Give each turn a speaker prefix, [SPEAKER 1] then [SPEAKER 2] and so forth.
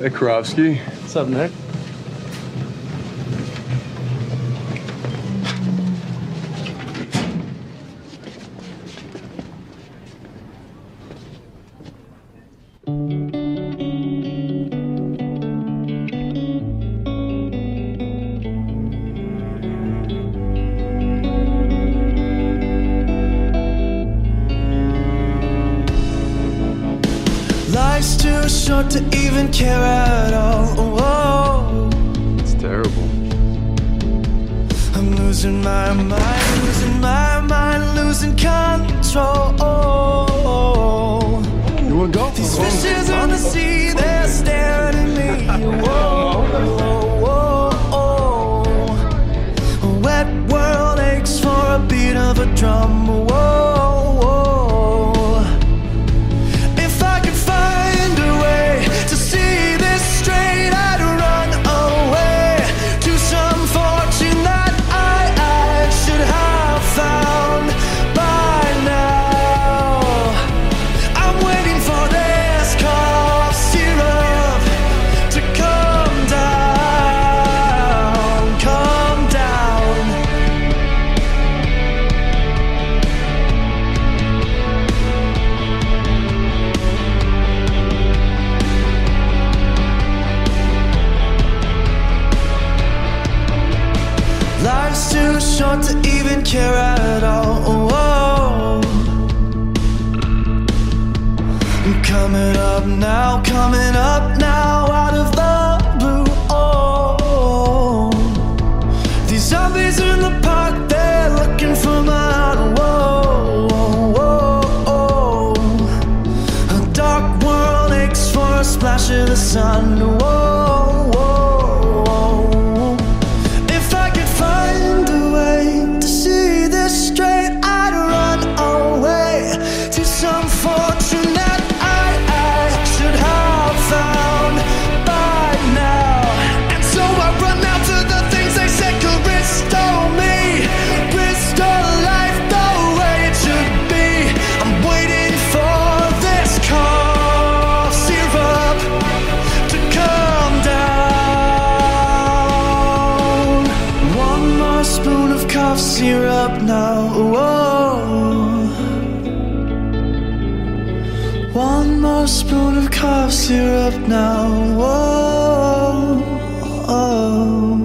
[SPEAKER 1] Hey, Karofsky.
[SPEAKER 2] What's up, Nick?
[SPEAKER 3] Life's too short to even care at all. Whoa.
[SPEAKER 1] It's terrible.
[SPEAKER 3] I'm losing my mind, losing my mind, losing control.
[SPEAKER 1] You wanna go?
[SPEAKER 3] These fishes in the sea, they're staring at me. Whoa, whoa, whoa. A wet world aches for a beat of a drum. Whoa, whoa. If I could find a way to see this straight, I'd run away to some fortune that I should have found by now. I'm waiting for this cough syrup to come down, come down. Life's too short to even care at all. I'm coming up now, out of the blue. Oh, these zombies in the park, they're looking for my heart. Whoa, whoa, whoa. A dark world aches for a splash of the sun. Whoa, whoa, whoa. If I could find a way to see this straight, I'd run away to some fortune that I should have found by now. And so I run out to the things they said could restore me, restore life the way it should be. I'm waiting for this cough syrup to come down. One more spoon of cough syrup now. Whoa. One more spoon of cough syrup now. Whoa. Oh.